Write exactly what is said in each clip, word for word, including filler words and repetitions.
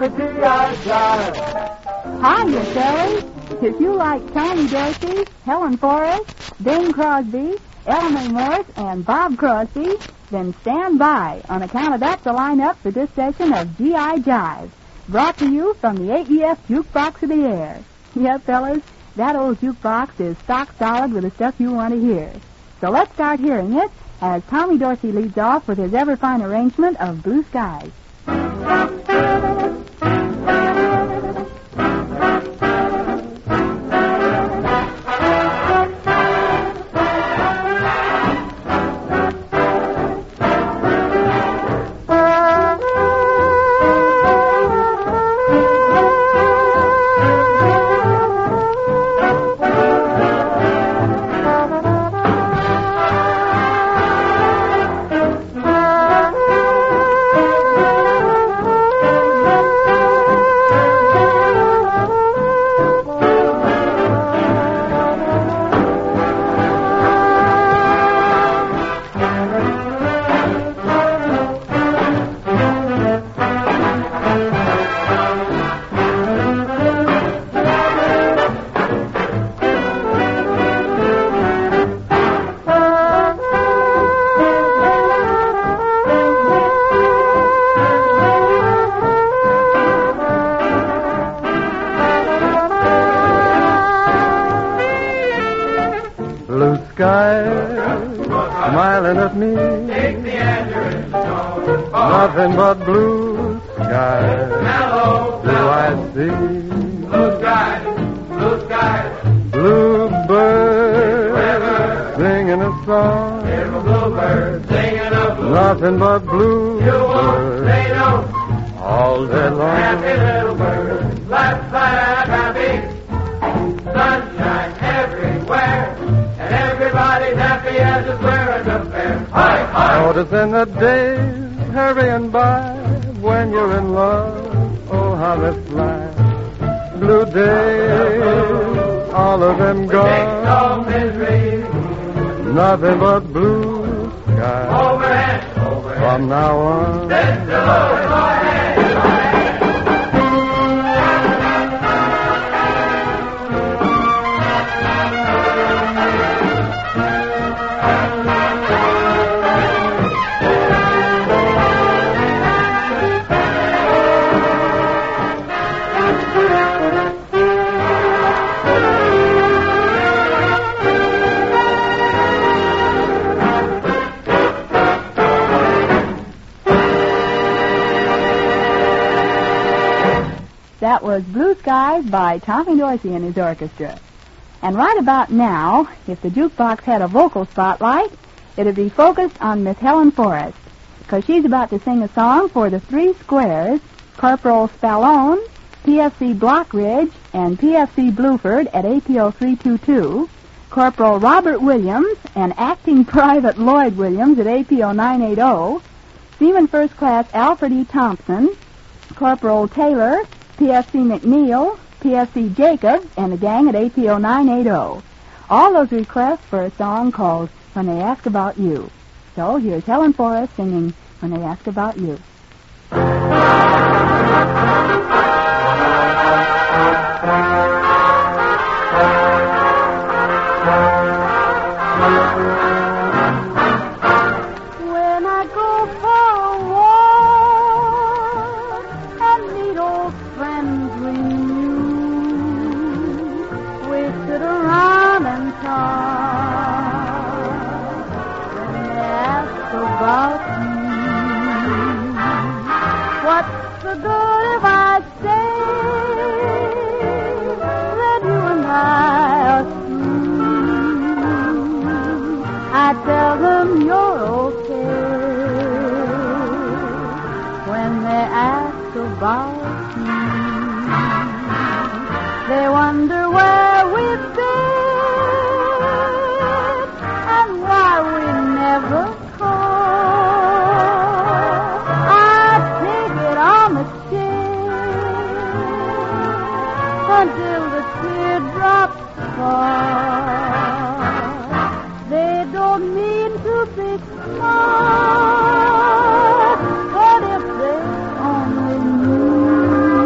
the G I Jive. Hi, you fellas. If you like Tommy Dorsey, Helen Forrest, Bing Crosby, Elmer Morse, and Bob Crosby, then stand by. On account of that's the lineup for this session of G I Jive, brought to you from the A E F Jukebox of the Air. Yep, fellas, that old jukebox is stock solid with the stuff you want to hear. So let's start hearing it as Tommy Dorsey leads off with his ever-fine arrangement of Blue Skies. Smiling at me, nothing but blue skies. Do I see Blue skies, blue skies, blue birds singing a song? here's a bluebird singing a blue. Nothing but blue You won't birds say no, all day happy long. little bird, left side happy, sunshine everywhere, and everybody's happy as it's wearing the fair. Hi, hi. Noticing the days hurrying by when you're in love. Oh, how they fly. Blue days, all of them Take no gone. misery, Nothing but blue skies overhead, overhead. from now on. Let's go, overhead. That was Blue Skies by Tommy Dorsey and his orchestra. And right about now, if the jukebox had a vocal spotlight, it'd be focused on Miss Helen Forrest, because she's about to sing a song for the Three Squares, Corporal Spallone, P F C Blockridge, and P F C Bluford at A P O three two two, Corporal Robert Williams and Acting Private Lloyd Williams at A P O nine eighty, Seaman First Class Alfred E. Thompson, Corporal Taylor, P F C McNeil, P F C Jacobs, and the gang at A P O nine eighty. All those requests for a song called When They Ask About You. So here's Helen Forrest singing When They Ask About You. When I go for a walk and meet old friends renew, we sit around and talk and ask about you. What's the good if I say that you and I are through? I tell them you're okay when they ask about you. They wonder where we've been and why we never call. I take it on the chin until the teardrops fall. They don't mean to be smart, but if they only knew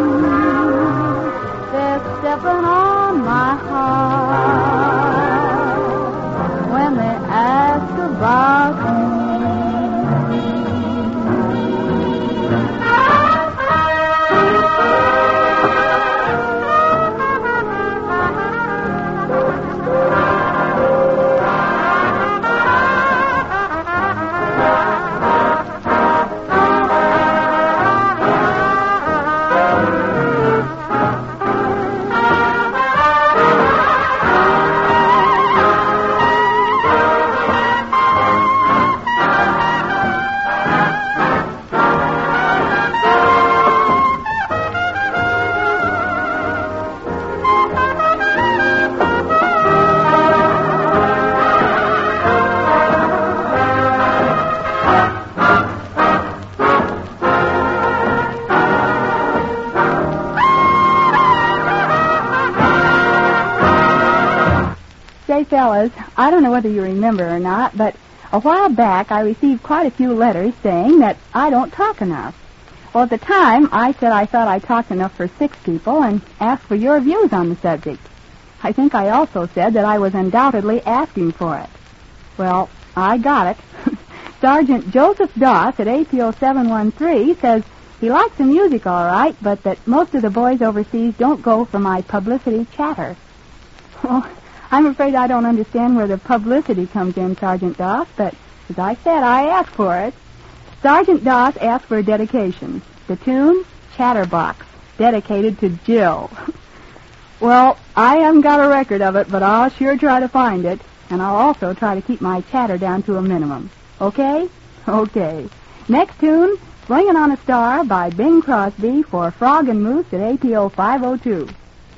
Say, fellas, I don't know whether you remember or not, but a while back I received quite a few letters saying that I don't talk enough. Well, at the time, I said I thought I talked enough for six people and asked for your views on the subject. I think I also said that I was undoubtedly asking for it. Well, I got it. Sergeant Joseph Doss at A P O seven one three says he likes the music all right, but that most of the boys overseas don't go for my publicity chatter. Well, I'm afraid I don't understand where the publicity comes in, Sergeant Doss, but as I said, I asked for it. Sergeant Doss asked for a dedication. The tune, Chatterbox, dedicated to Jill. Well, I haven't got a record of it, but I'll sure try to find it, and I'll also try to keep my chatter down to a minimum. Okay? Okay. Next tune, Swingin' on a Star by Bing Crosby for Frog and Moose at A P O five oh two.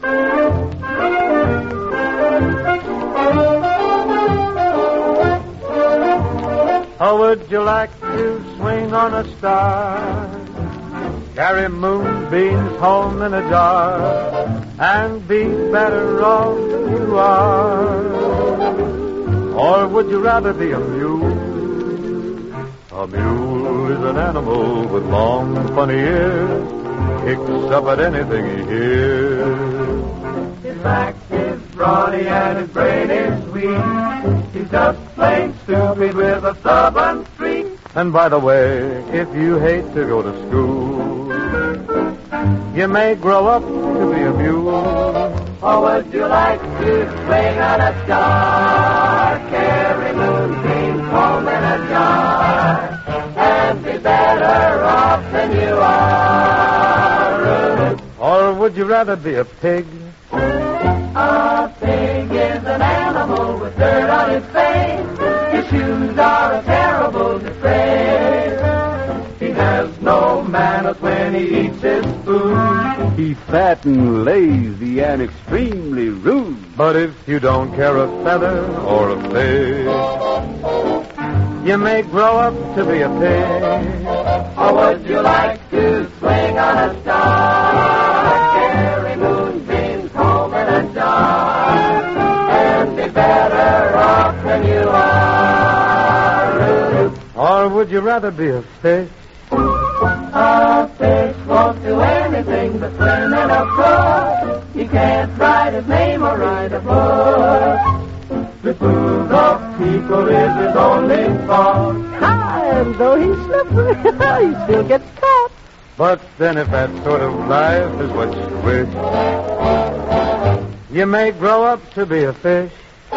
How would you like to swing on a star? Carry moonbeams home in a jar and be better off than you are? Or would you rather be a mule? A mule is an animal with long, funny ears, kicks up at anything he hears. His back is brawny and his brain is weak. He's just plain stupid with a stubborn streak. And by the way, if you hate to go to school, you may grow up to be a mule. Or would you like to swing on a star, carry moonbeams home in a jar, and be better off than you are? Or would you rather be a pig? A pig is an animal with dirt on his face. His shoes are a terrible disgrace. He has no manners when he eats his food. He's fat and lazy and extremely rude. But if you don't care a feather or a fish, you may grow up to be a pig. Or would you like to swing on a star, carry moonbeams home in a jar, and be better off than you are? Or would you rather be a fish? A fish won't do anything but swim in a brook. He can't write his name or write a book. The food of people is his only fault. And though he's slippery, he still gets caught. But then if that sort of life is what you wish, you may grow up to be a fish.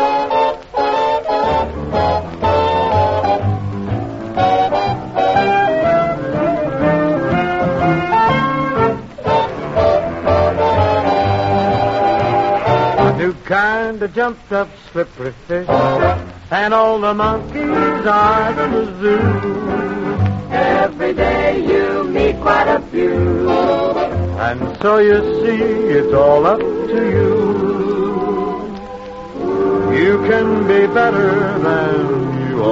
Kind of jumped up slippery fish, and all the monkeys are in the zoo. Every day you meet quite a few, and so you see it's all up to you. You can be better than you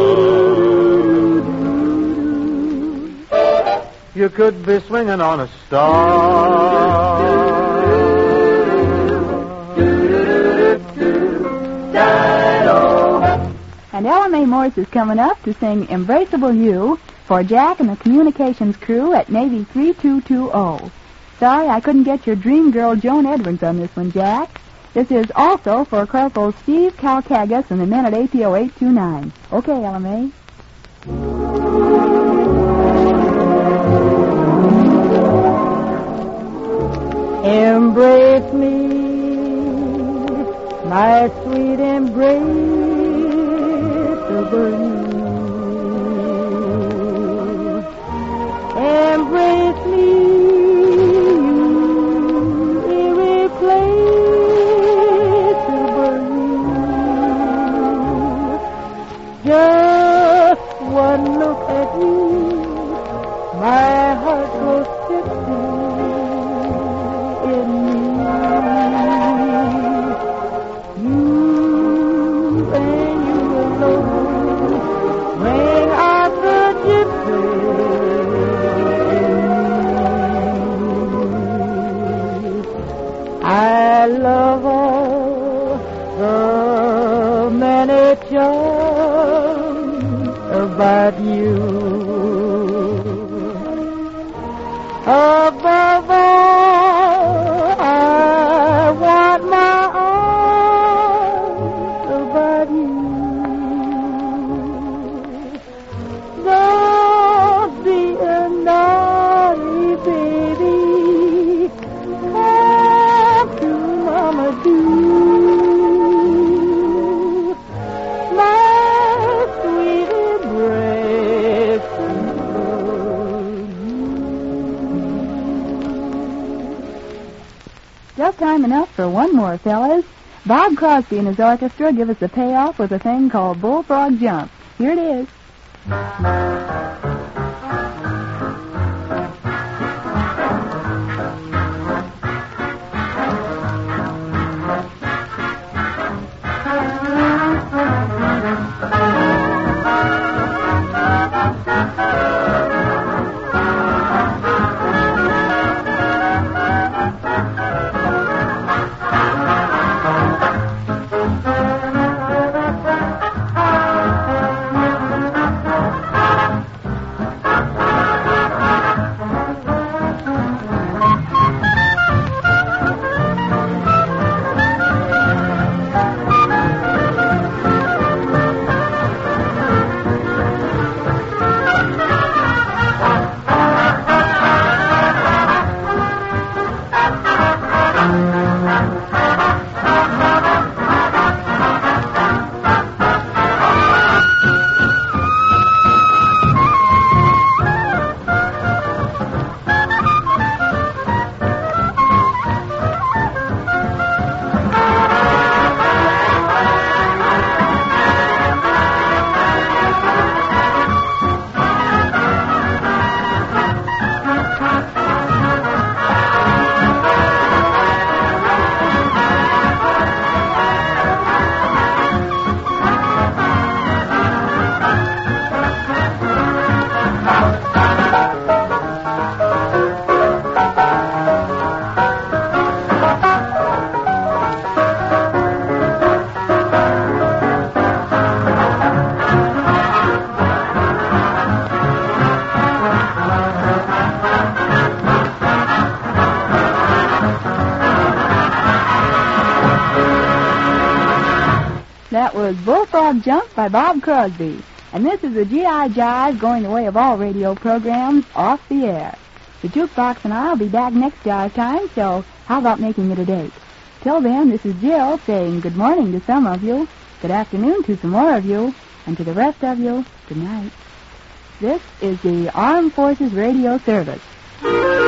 are. You could be swinging on a star. And Ella Mae Morse is coming up to sing Embraceable You for Jack and the communications crew at Navy three two two zero. Sorry I couldn't get your dream girl Joan Edwards on this one, Jack. This is also for Corporal Steve Kalkagas and the men at A P O eight two nine. Okay, Ella Mae. Embrace me, my sweet embrace. Embrace me, you irreplaceable. Just one look at you, my heart goes tipsy in me. You and you alone bring out the gypsy in me. I love all the so many charms about you. Above all, I want my arms about you. Don't be a naughty baby. Have to, Mama, do. My sweet embrace. Just time enough for one more, fellas. Bob Crosby and his orchestra give us the payoff with a thing called Bullfrog Jump. Here it is. That was Bullfrog Jump by Bob Crosby. And this is the G I Jive going the way of all radio programs off the air. The Jukebox and I will be back next Jive time, so how about making it a date? Till then, this is Jill saying good morning to some of you, good afternoon to some more of you, and to the rest of you, good night. This is the Armed Forces Radio Service.